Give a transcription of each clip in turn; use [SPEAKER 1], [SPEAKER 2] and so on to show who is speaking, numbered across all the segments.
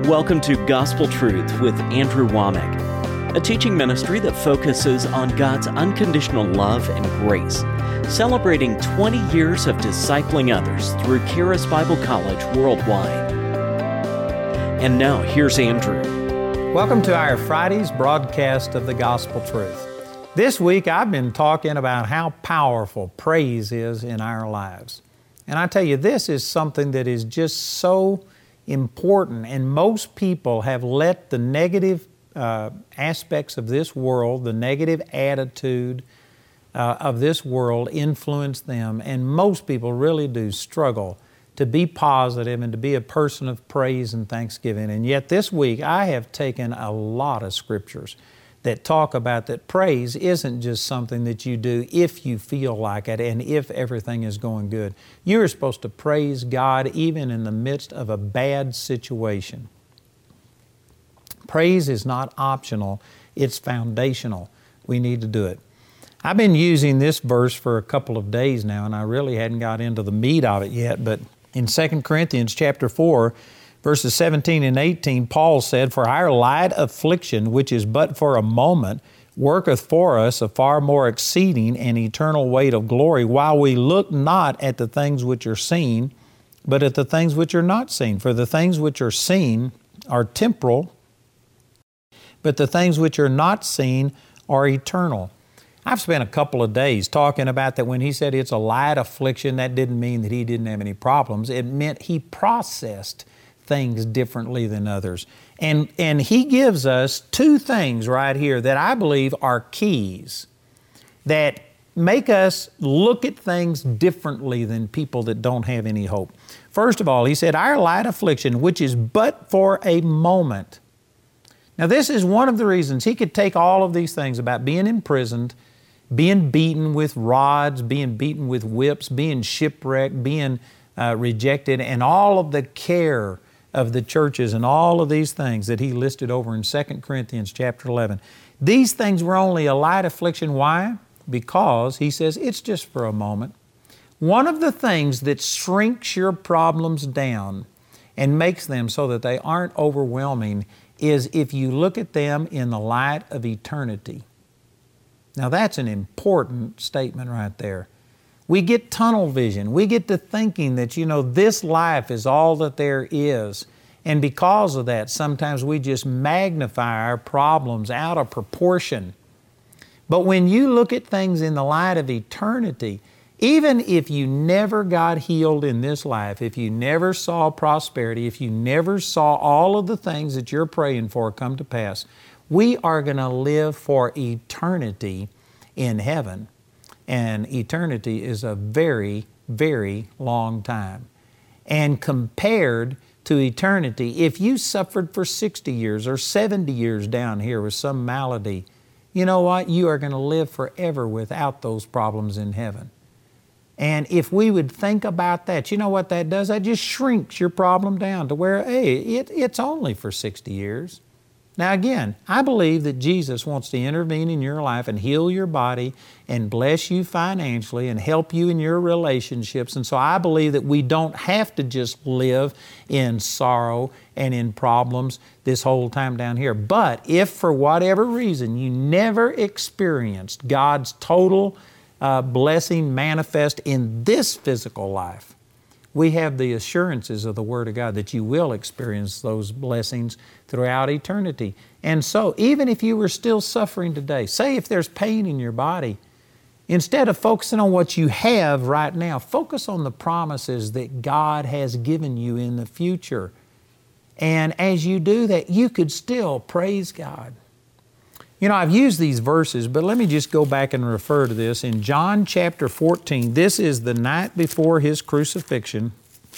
[SPEAKER 1] Welcome to Gospel Truth with Andrew Womack, a teaching ministry that focuses on God's unconditional love and grace, celebrating 20 years of discipling others through Charis Bible College worldwide. And now, here's Andrew.
[SPEAKER 2] Welcome to our Friday's broadcast of the Gospel Truth. This week, I've been talking about how powerful praise is in our lives. And I tell you, this is something that is just so important, and most people have let the negative aspects of this world, the negative attitude of this world influence them, and most people really do struggle to be positive and to be a person of praise and thanksgiving. And yet this week I have taken a lot of scriptures that talk about that praise isn't just something that you do if you feel like it and if everything is going good. You're supposed to praise God even in the midst of a bad situation. Praise is not optional, it's foundational. We need to do it. I've been using this verse for a couple of days now, and I really hadn't got into the meat of it yet, but in 2 Corinthians chapter 4, verses 17 and 18, Paul said, "For our light affliction, which is but for a moment, worketh for us a far more exceeding and eternal weight of glory, while we look not at the things which are seen, but at the things which are not seen. For the things which are seen are temporal, but the things which are not seen are eternal." I've spent a couple of days talking about that when he said it's a light affliction, that didn't mean that he didn't have any problems. It meant he processed things differently than others. And he gives us two things right here that I believe are keys that make us look at things differently than people that don't have any hope. First of all, he said, our light affliction, which is but for a moment. Now, this is one of the reasons he could take all of these things about being imprisoned, being beaten with rods, being beaten with whips, being shipwrecked, being rejected, and all of the care of the churches and all of these things that he listed over in 2 Corinthians chapter 11. These things were only a light affliction. Why? Because he says it's just for a moment. One of the things that shrinks your problems down and makes them so that they aren't overwhelming is if you look at them in the light of eternity. Now that's an important statement right there. We get tunnel vision. We get to thinking that, this life is all that there is. And because of that, sometimes we just magnify our problems out of proportion. But when you look at things in the light of eternity, even if you never got healed in this life, if you never saw prosperity, if you never saw all of the things that you're praying for come to pass, we are going to live for eternity in heaven. And eternity is a very, very long time. And compared to eternity, if you suffered for 60 years or 70 years down here with some malady, you know what? You are going to live forever without those problems in heaven. And if we would think about that, you know what that does? That just shrinks your problem down to where, hey, it's only for 60 years. Now again, I believe that Jesus wants to intervene in your life and heal your body and bless you financially and help you in your relationships. And so I believe that we don't have to just live in sorrow and in problems this whole time down here. But if for whatever reason you never experienced God's total blessing manifest in this physical life, we have the assurances of the Word of God that you will experience those blessings throughout eternity. And so, even if you were still suffering today, say if there's pain in your body, instead of focusing on what you have right now, focus on the promises that God has given you in the future. And as you do that, you could still praise God. I've used these verses, but let me just go back and refer to this. In John chapter 14, this is the night before His crucifixion.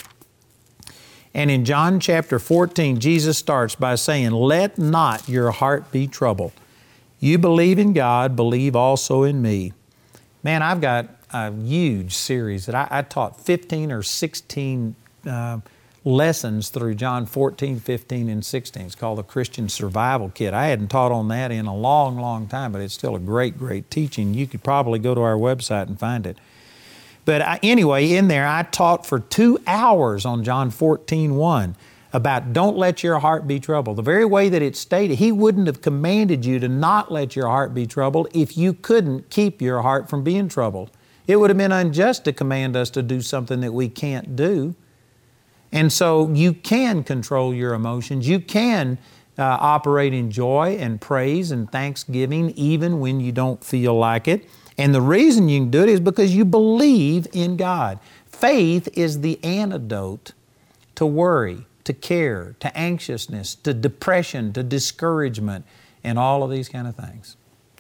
[SPEAKER 2] And in John chapter 14, Jesus starts by saying, "Let not your heart be troubled. You believe in God, believe also in me." Man, I've got a huge series that I taught 15 or 16 lessons through John 14, 15, and 16. It's called the Christian Survival Kit. I hadn't taught on that in a long, long time, but it's still a great, great teaching. You could probably go to our website and find it. But anyway, in there, I taught for 2 hours on John 14:1 about don't let your heart be troubled. The very way that it's stated, He wouldn't have commanded you to not let your heart be troubled if you couldn't keep your heart from being troubled. It would have been unjust to command us to do something that we can't do. And so you can control your emotions. You can operate in joy and praise and thanksgiving even when you don't feel like it. And the reason you can do it is because you believe in God. Faith is the antidote to worry, to care, to anxiousness, to depression, to discouragement, and all of these kind of things.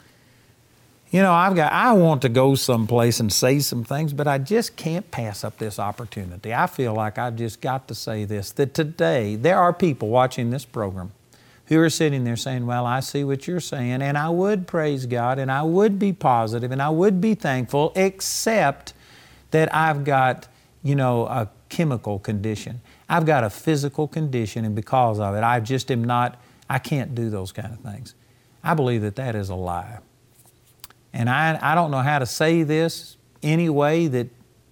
[SPEAKER 2] You know, I want to go someplace and say some things, but I just can't pass up this opportunity. I feel like I've just got to say this, that today there are people watching this program who are sitting there saying, well, I see what you're saying, and I would praise God, and I would be positive, and I would be thankful, except that I've got, you know, a chemical condition. I've got a physical condition, and because of it, I can't do those kind of things. I believe that that is a lie. And I don't know how to say this any way that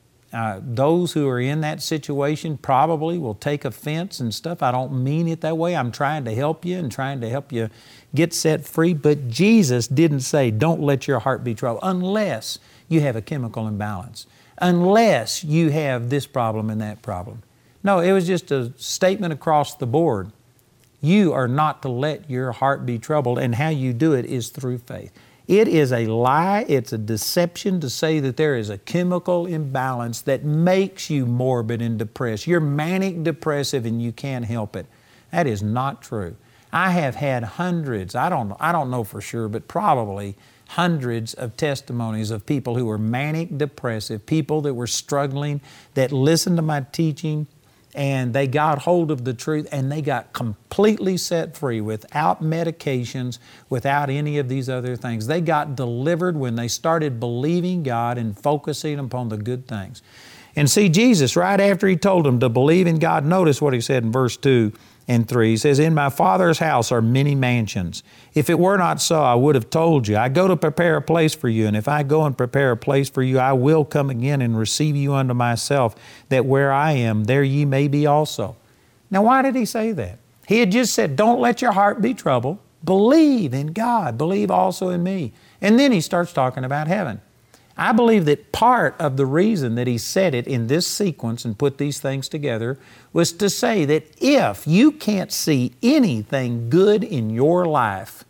[SPEAKER 2] those who are in that situation probably will take offense and stuff. I don't mean it that way. I'm trying to help you and trying to help you get set free. But Jesus didn't say, don't let your heart be troubled, unless you have a chemical imbalance, unless you have this problem and that problem. No, it was just a statement across the board. You are not to let your heart be troubled, and how you do it is through faith. It is a lie, it's a deception to say that there is a chemical imbalance that makes you morbid and depressed. You're manic depressive and you can't help it. That is not true. I have had hundreds, I don't know for sure, but probably hundreds of testimonies of people who were manic depressive, people that were struggling, that listened to my teaching, and they got hold of the truth and they got completely set free without medications, without any of these other things. They got delivered when they started believing God and focusing upon the good things. And see, Jesus, right after He told them to believe in God, notice what He said in verse 2 and 3. He says, in my Father's house are many mansions. If it were not so, I would have told you. I go to prepare a place for you, and if I go and prepare a place for you, I will come again and receive you unto myself, that where I am, there ye may be also. Now, why did He say that? He had just said, don't let your heart be troubled. Believe in God. Believe also in me. And then He starts talking about heaven. I believe that part of the reason that He said it in this sequence and put these things together was to say that if you can't see anything good in your life,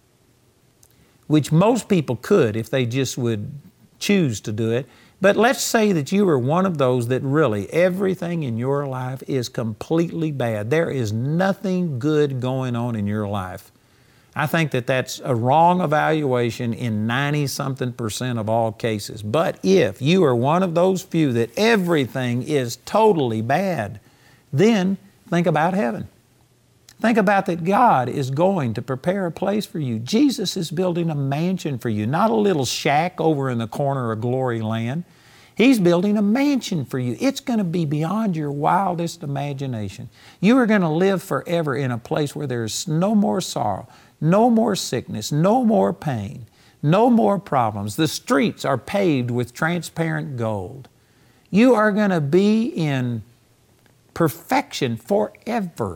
[SPEAKER 2] which most people could if they just would choose to do it, but let's say that you are one of those that really everything in your life is completely bad. There is nothing good going on in your life. I think that that's a wrong evaluation in 90-something% of all cases. But if you are one of those few that everything is totally bad, then think about heaven. Think about that God is going to prepare a place for you. Jesus is building a mansion for you, not a little shack over in the corner of glory land. He's building a mansion for you. It's going to be beyond your wildest imagination. You are going to live forever in a place where there's no more sorrow, no more sickness, no more pain, no more problems. The streets are paved with transparent gold. You are going to be in perfection forever.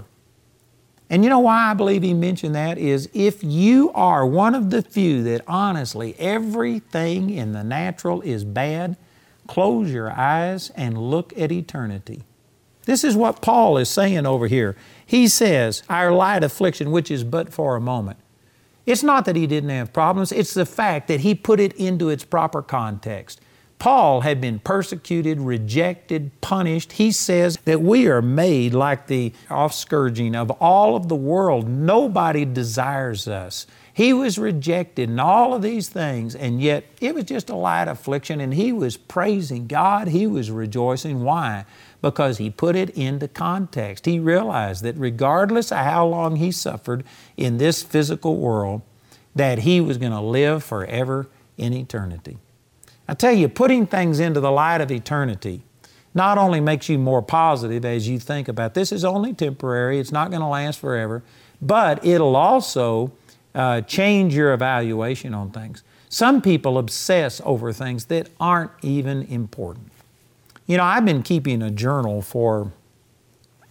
[SPEAKER 2] And you know why I believe He mentioned that is if you are one of the few that honestly everything in the natural is bad, close your eyes and look at eternity. This is what Paul is saying over here. He says, our light affliction, which is but for a moment. It's not that he didn't have problems, it's the fact that he put it into its proper context. Paul had been persecuted, rejected, punished. He says that we are made like the offscourging of all of the world. Nobody desires us. He was rejected and all of these things, and yet it was just a light affliction, and he was praising God. He was rejoicing. Why? Because he put it into context. He realized that regardless of how long he suffered in this physical world, that he was going to live forever in eternity. I tell you, putting things into the light of eternity not only makes you more positive as you think about this is only temporary, it's not going to last forever, but it'll also change your evaluation on things. Some people obsess over things that aren't even important. You know, I've been keeping a journal for,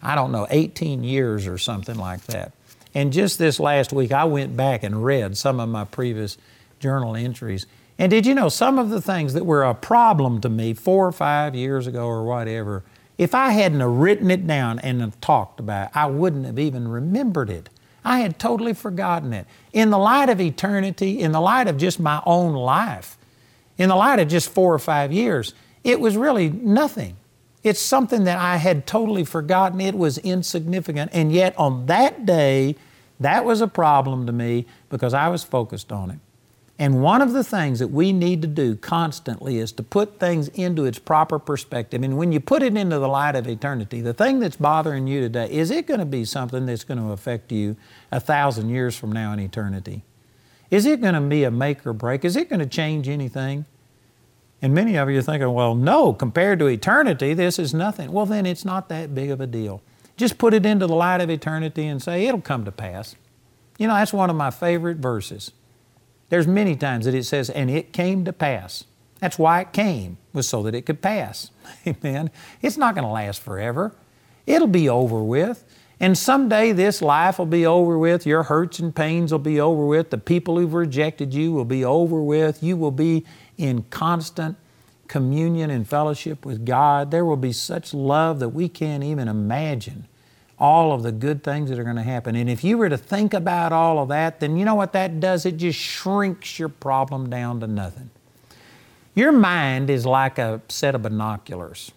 [SPEAKER 2] I don't know, 18 years or something like that. And just this last week, I went back and read some of my previous journal entries. And did you know some of the things that were a problem to me 4 or 5 years ago or whatever, if I hadn't have written it down and have talked about it, I wouldn't have even remembered it. I had totally forgotten it. In the light of eternity, in the light of just my own life, in the light of just 4 or 5 years, it was really nothing. It's something that I had totally forgotten. It was insignificant. And yet on that day, that was a problem to me because I was focused on it. And one of the things that we need to do constantly is to put things into its proper perspective. And when you put it into the light of eternity, the thing that's bothering you today, is it going to be something that's going to affect you 1,000 years from now in eternity? Is it going to be a make or break? Is it going to change anything? And many of you are thinking, well, no, compared to eternity, this is nothing. Well, then it's not that big of a deal. Just put it into the light of eternity and say, it'll come to pass. You know, that's one of my favorite verses. There's many times that it says, and it came to pass. That's why it came, was so that it could pass. Amen. It's not going to last forever. It'll be over with. And someday this life will be over with. Your hurts and pains will be over with. The people who've rejected you will be over with. You will be in constant communion and fellowship with God. There will be such love that we can't even imagine all of the good things that are going to happen. And if you were to think about all of that, then you know what that does? It just shrinks your problem down to nothing. Your mind is like a set of binoculars.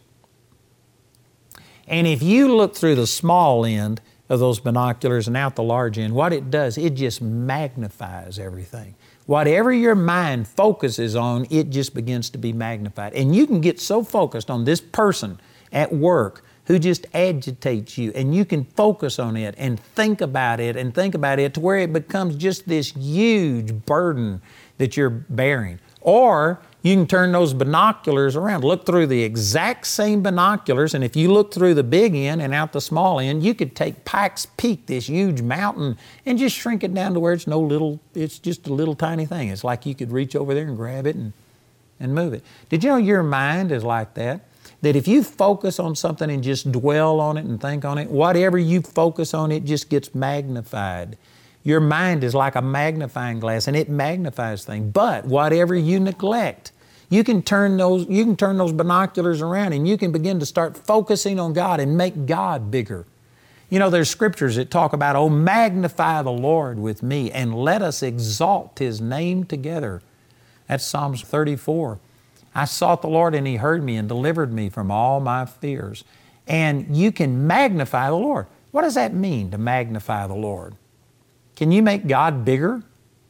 [SPEAKER 2] And if you look through the small end of those binoculars and out the large end, what it does, it just magnifies everything. Whatever your mind focuses on, it just begins to be magnified. And you can get so focused on this person at work who just agitates you, and you can focus on it and think about it to where it becomes just this huge burden that you're bearing. Or you can turn those binoculars around, look through the exact same binoculars, and if you look through the big end and out the small end, you could take Pikes Peak, this huge mountain, and just shrink it down to where it's just a little tiny thing. It's like you could reach over there and grab it and move it. Did you know your mind is like that? That if you focus on something and just dwell on it and think on it, whatever you focus on, it just gets magnified. Your mind is like a magnifying glass, and it magnifies things. But whatever you neglect, you can turn those binoculars around, and you can begin to start focusing on God and make God bigger. You know, there's scriptures that talk about, oh, magnify the Lord with me, and let us exalt His name together. That's Psalms 34. I sought the Lord, and He heard me and delivered me from all my fears. And you can magnify the Lord. What does that mean, to magnify the Lord? Can you make God bigger?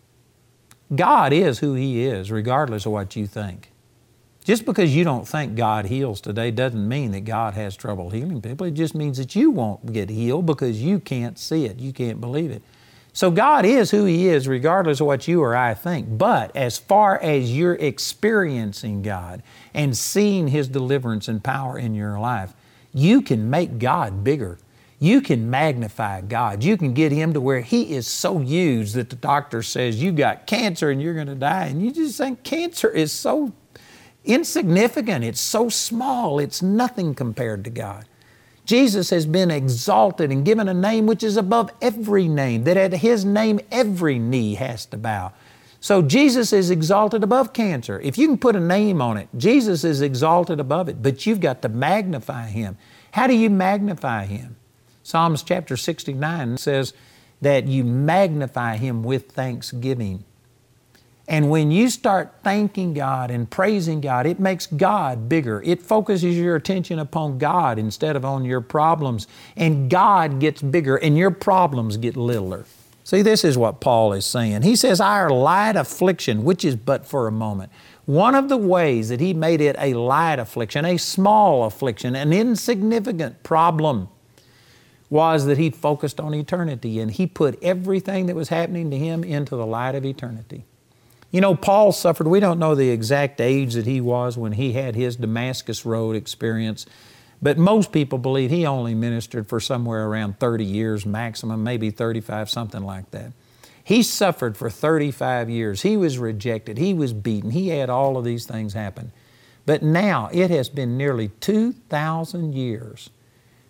[SPEAKER 2] God is who He is, regardless of what you think. Just because you don't think God heals today doesn't mean that God has trouble healing people. It just means that you won't get healed because you can't see it. You can't believe it. So God is who He is, regardless of what you or I think. But as far as you're experiencing God and seeing His deliverance and power in your life, you can make God bigger. You can magnify God. You can get Him to where He is so huge that the doctor says you got cancer and you're going to die. And you just think cancer is so insignificant. It's so small. It's nothing compared to God. Jesus has been exalted and given a name which is above every name, that at His name every knee has to bow. So Jesus is exalted above cancer. If you can put a name on it, Jesus is exalted above it, but you've got to magnify Him. How do you magnify Him? Psalms chapter 69 says that you magnify Him with thanksgiving. And when you start thanking God and praising God, it makes God bigger. It focuses your attention upon God instead of on your problems. And God gets bigger and your problems get littler. See, this is what Paul is saying. He says, our light affliction, which is but for a moment. One of the ways that he made it a light affliction, a small affliction, an insignificant problem, was that he focused on eternity and he put everything that was happening to him into the light of eternity. You know, Paul suffered, we don't know the exact age that he was when he had his Damascus Road experience, but most people believe he only ministered for somewhere around 30 years maximum, maybe 35, something like that. He suffered for 35 years. He was rejected. He was beaten. He had all of these things happen. But now it has been nearly 2,000 years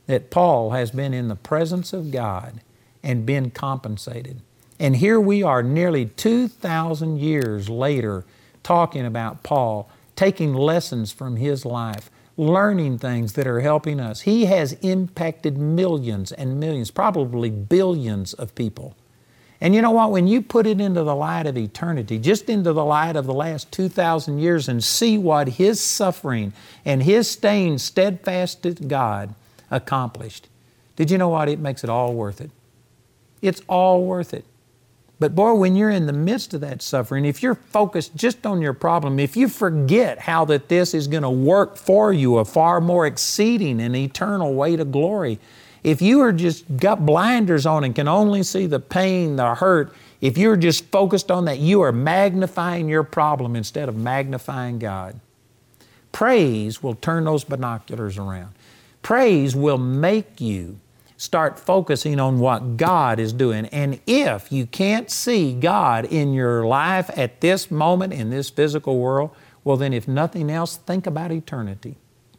[SPEAKER 2] that Paul has been in the presence of God and been compensated. And here we are nearly 2,000 years later talking about Paul, taking lessons from his life, learning things that are helping us. He has impacted millions and millions, probably billions of people. And you know what? When you put it into the light of eternity, just into the light of the last 2,000 years, and see what His suffering and His staying steadfast to God accomplished, did you know what? It makes it all worth it. It's all worth it. But boy, when you're in the midst of that suffering, if you're focused just on your problem, if you forget how that this is going to work for you a far more exceeding and eternal way to glory, if you are just got blinders on and can only see the pain, the hurt, if you're just focused on that, you are magnifying your problem instead of magnifying God. Praise will turn those binoculars around. Praise will make you start focusing on what God is doing. And if you can't see God in your life at this moment in this physical world, well then if nothing else, think about eternity.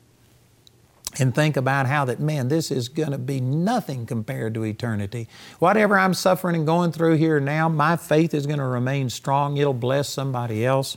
[SPEAKER 2] And think about how that, man, this is going to be nothing compared to eternity. Whatever I'm suffering and going through here now, my faith is going to remain strong. It'll bless somebody else.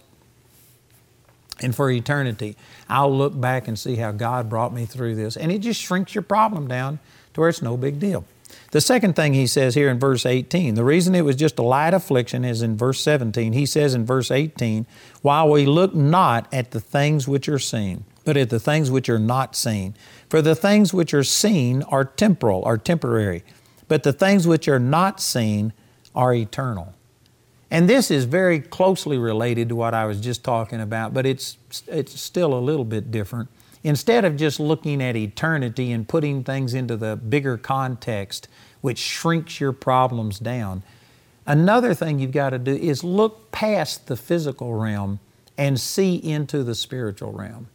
[SPEAKER 2] And for eternity, I'll look back and see how God brought me through this. And it just shrinks your problem down to where it's no big deal. The second thing he says here in verse 18, the reason it was just a light affliction is in verse 17. He says in verse 18, while we look not at the things which are seen, but at the things which are not seen. For the things which are seen are temporal, are temporary, but the things which are not seen are eternal. And this is very closely related to what I was just talking about, but it's still a little bit different. Instead of just looking at eternity and putting things into the bigger context, which shrinks your problems down, another thing you've got to do is look past the physical realm and see into the spiritual realm.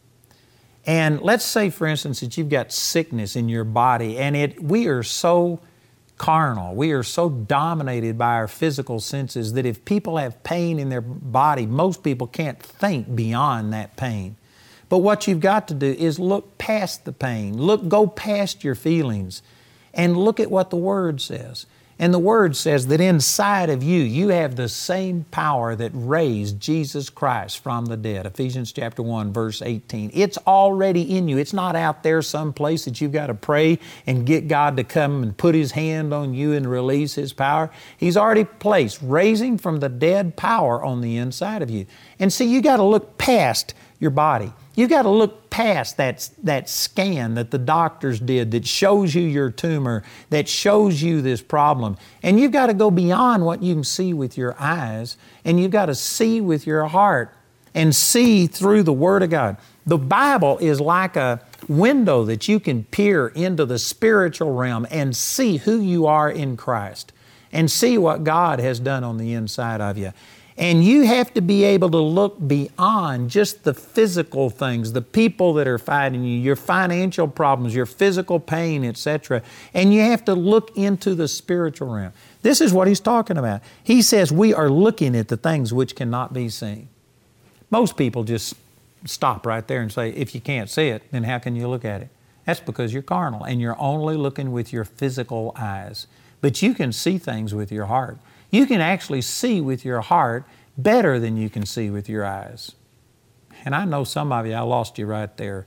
[SPEAKER 2] And let's say, for instance, that you've got sickness in your body, and we are so carnal, we are so dominated by our physical senses that if people have pain in their body, most people can't think beyond that pain. But what you've got to do is look past the pain, go past your feelings, and look at what the Word says. And the Word says that inside of you, you have the same power that raised Jesus Christ from the dead. Ephesians chapter 1, verse 18. It's already in you. It's not out there someplace that you've got to pray and get God to come and put His hand on you and release His power. He's already placed raising from the dead power on the inside of you. And see, you got to look past your body. You've got to look past that scan that the doctors did that shows you your tumor, that shows you this problem. And you've got to go beyond what you can see with your eyes, and you've got to see with your heart and see through the Word of God. The Bible is like a window that you can peer into the spiritual realm and see who you are in Christ and see what God has done on the inside of you. And you have to be able to look beyond just the physical things, the people that are fighting you, your financial problems, your physical pain, etc. And you have to look into the spiritual realm. This is what he's talking about. He says we are looking at the things which cannot be seen. Most people just stop right there and say, if you can't see it, then how can you look at it? That's because you're carnal and you're only looking with your physical eyes. But you can see things with your heart. You can actually see with your heart better than you can see with your eyes. And I know some of you, I lost you right there.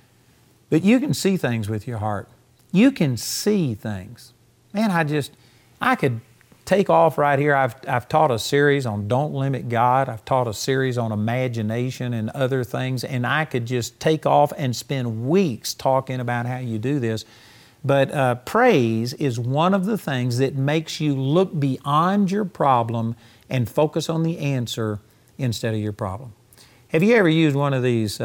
[SPEAKER 2] But you can see things with your heart. You can see things. Man, I could take off right here. I've taught a series on Don't Limit God. I've taught a series on imagination and other things, and I could just take off and spend weeks talking about how you do this. But praise is one of the things that makes you look beyond your problem and focus on the answer instead of your problem. Have you ever used one of these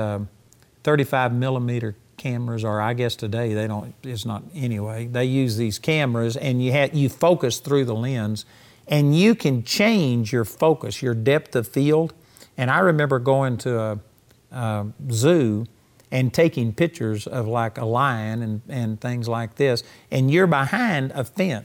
[SPEAKER 2] 35 millimeter cameras, or I guess today they don't, it's not anyway. They use these cameras and you focus through the lens and you can change your focus, your depth of field. And I remember going to a zoo and taking pictures of like a lion and things like this, and you're behind a fence.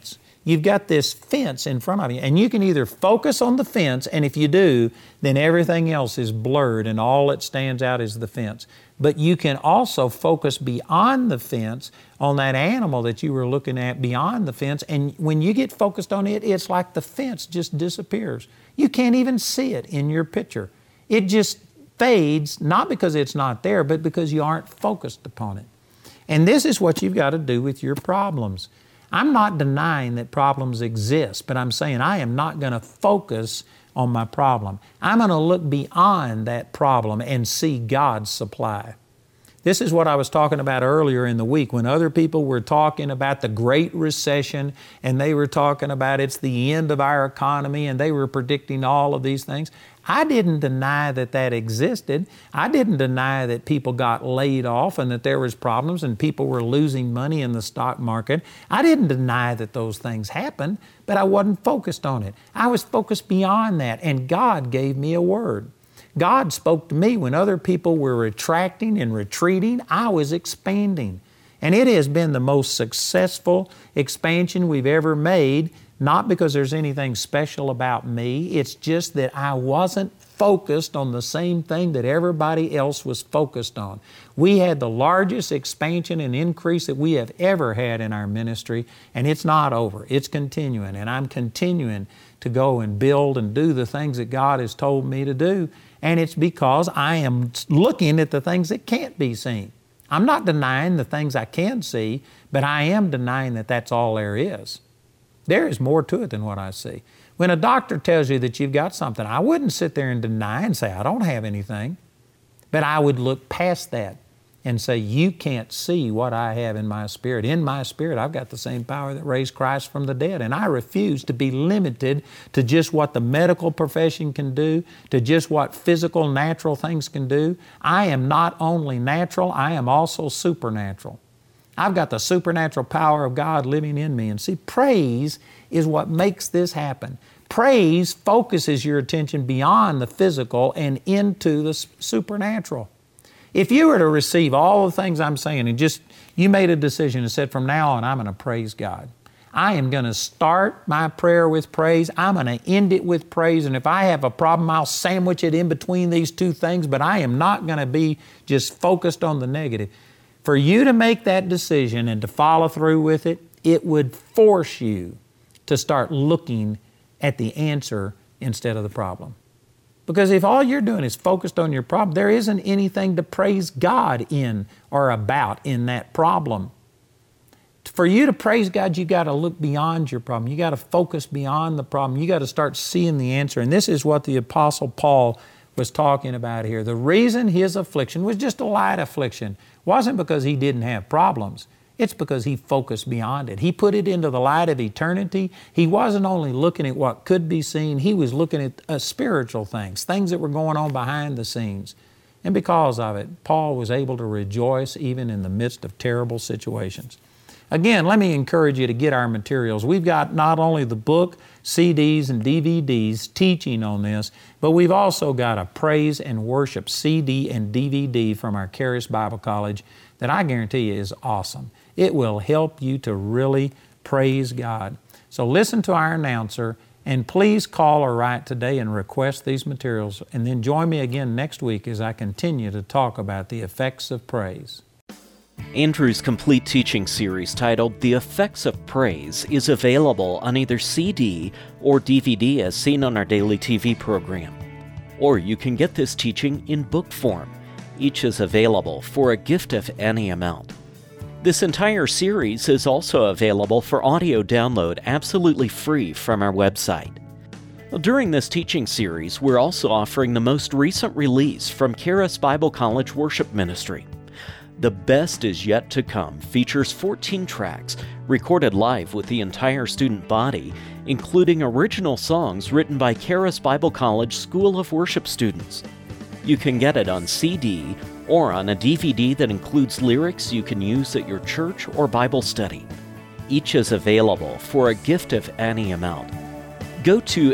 [SPEAKER 2] You've got this fence in front of you, and you can either focus on the fence, and if you do, then everything else is blurred and all that stands out is the fence. But you can also focus beyond the fence on that animal that you were looking at beyond the fence, and when you get focused on it, it's like the fence just disappears. You can't even see it in your picture. It just fades, not because it's not there, but because you aren't focused upon it. And this is what you've got to do with your problems. I'm not denying that problems exist, but I'm saying I am not going to focus on my problem. I'm going to look beyond that problem and see God's supply. This is what I was talking about earlier in the week when other people were talking about the Great Recession and they were talking about it's the end of our economy and they were predicting all of these things. I didn't deny that that existed. I didn't deny that people got laid off and that there was problems and people were losing money in the stock market. I didn't deny that those things happened, but I wasn't focused on it. I was focused beyond that, and God gave me a word. God spoke to me when other people were retracting and retreating. I was expanding. And it has been the most successful expansion we've ever made, not because there's anything special about me. It's just that I wasn't focused on the same thing that everybody else was focused on. We had the largest expansion and increase that we have ever had in our ministry, and it's not over. It's continuing, and I'm continuing to go and build and do the things that God has told me to do, and it's because I am looking at the things that can't be seen. I'm not denying the things I can see, but I am denying that that's all there is. There is more to it than what I see. When a doctor tells you that you've got something, I wouldn't sit there and deny and say, I don't have anything. But I would look past that and say, you can't see what I have in my spirit. In my spirit, I've got the same power that raised Christ from the dead. And I refuse to be limited to just what the medical profession can do, to just what physical, natural things can do. I am not only natural, I am also supernatural. I've got the supernatural power of God living in me. And see, praise is what makes this happen. Praise focuses your attention beyond the physical and into the supernatural. If you were to receive all the things I'm saying and just you made a decision and said, from now on, I'm going to praise God. I am going to start my prayer with praise. I'm going to end it with praise. And if I have a problem, I'll sandwich it in between these two things, but I am not going to be just focused on the negative. For you to make that decision and to follow through with it, it would force you to start looking at the answer instead of the problem. Because if all you're doing is focused on your problem, there isn't anything to praise God in or about in that problem. For you to praise God, you got to look beyond your problem. You got to focus beyond the problem. You got to start seeing the answer. And this is what the Apostle Paul was talking about here. The reason his affliction was just a light affliction wasn't because he didn't have problems. It's because he focused beyond it. He put it into the light of eternity. He wasn't only looking at what could be seen, he was looking at spiritual things, things that were going on behind the scenes. And because of it, Paul was able to rejoice even in the midst of terrible situations. Again, let me encourage you to get our materials. We've got not only the book, CDs, and DVDs teaching on this, but we've also got a praise and worship CD and DVD from our Charis Bible College that I guarantee you is awesome. It will help you to really praise God. So listen to our announcer and please call or write today and request these materials. And then join me again next week as I continue to talk about the effects of praise.
[SPEAKER 1] Andrew's complete teaching series titled The Effects of Praise is available on either CD or DVD as seen on our daily TV program. Or you can get this teaching in book form. Each is available for a gift of any amount. This entire series is also available for audio download absolutely free from our website. During this teaching series, we're also offering the most recent release from Charis Bible College Worship Ministry. The Best Is Yet to Come features 14 tracks recorded live with the entire student body, including original songs written by Charis Bible College School of Worship students. You can get it on CD or on a DVD that includes lyrics you can use at your church or Bible study. Each is available for a gift of any amount. Go to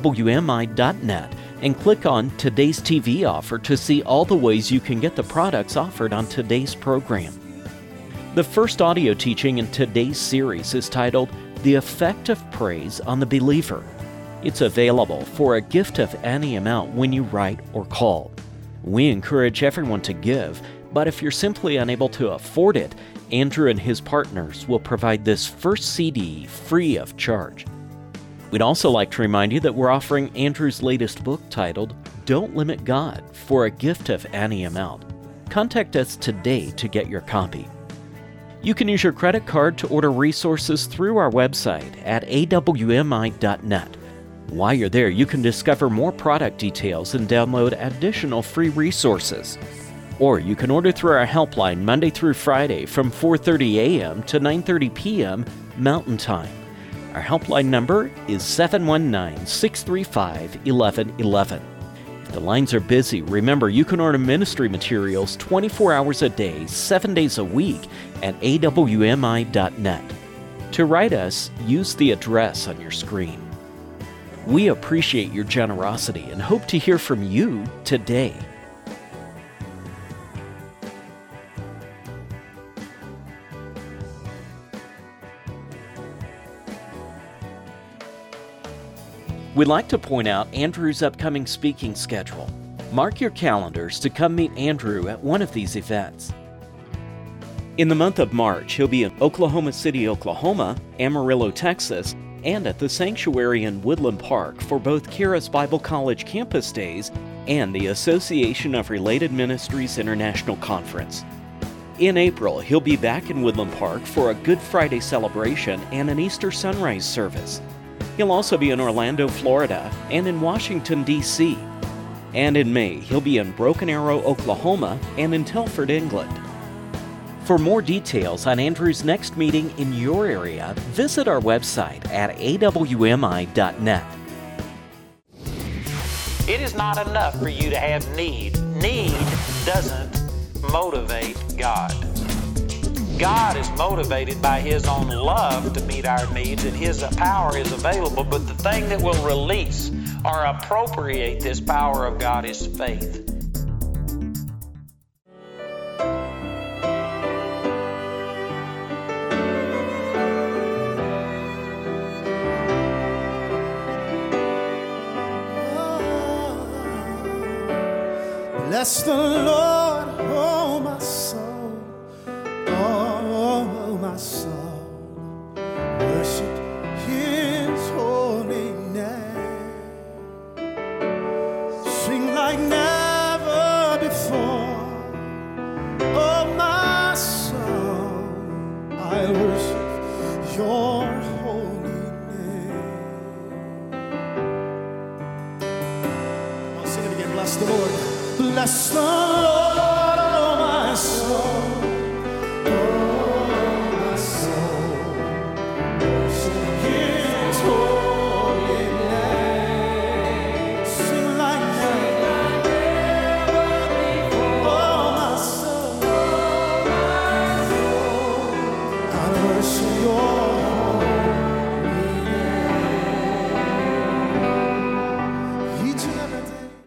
[SPEAKER 1] awmi.net and click on Today's TV Offer to see all the ways you can get the products offered on today's program. The first audio teaching in today's series is titled The Effect of Praise on the Believer. It's available for a gift of any amount when you write or call. We encourage everyone to give, but if you're simply unable to afford it, Andrew and his partners will provide this first CD free of charge. We'd also like to remind you that we're offering Andrew's latest book titled Don't Limit God for a gift of any amount. Contact us today to get your copy. You can use your credit card to order resources through our website at awmi.net. While you're there, you can discover more product details and download additional free resources. Or you can order through our helpline Monday through Friday from 4:30 a.m. to 9:30 p.m. Mountain Time. Our helpline number is 719-635-1111. If the lines are busy, remember you can order ministry materials 24 hours a day, 7 days a week at awmi.net. To write us, use the address on your screen. We appreciate your generosity and hope to hear from you today. We'd like to point out Andrew's upcoming speaking schedule. Mark your calendars to come meet Andrew at one of these events. In the month of March, he'll be in Oklahoma City, Oklahoma, Amarillo, Texas, and at the Sanctuary in Woodland Park for both Charis Bible College Campus Days and the Association of Related Ministries International Conference. In April, he'll be back in Woodland Park for a Good Friday celebration and an Easter sunrise service. He'll also be in Orlando, Florida, and in Washington, D.C. And in May, he'll be in Broken Arrow, Oklahoma, and in Telford, England. For more details on Andrew's next meeting in your area, visit our website at awmi.net.
[SPEAKER 3] It is not enough for you to have need. Need doesn't motivate God. God is motivated by His own love to meet our needs, and His power is available, but the thing that will release or appropriate this power of God is faith.
[SPEAKER 4] Bless the Lord, oh my soul, oh my soul, worship His holy name. Sing like never before, oh my soul, I worship Your holy name. I'll sing it again. Bless the Lord. Bless the Lord, oh my soul, oh my soul, worship His holy name. Sing like never before, oh my soul, I worship Your